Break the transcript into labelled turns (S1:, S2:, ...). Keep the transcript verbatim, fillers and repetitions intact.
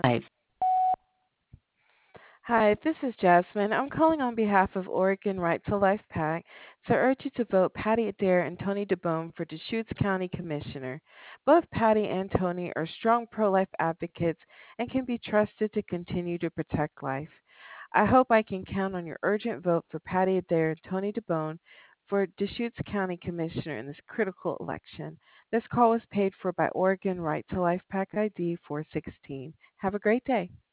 S1: Life.
S2: Hi, this is Jasmine. I'm calling on behalf of Oregon Right to Life PAC to urge you to vote Patty Adair and Tony DeBone for Deschutes County Commissioner. Both Patty and Tony are strong pro life advocates and can be trusted to continue to protect life. I hope I can count on your urgent vote for Patty Adair and Tony DeBone for Deschutes County Commissioner in this critical election. This call was paid for by Oregon Right to Life PAC I D four sixteen. Have a great day.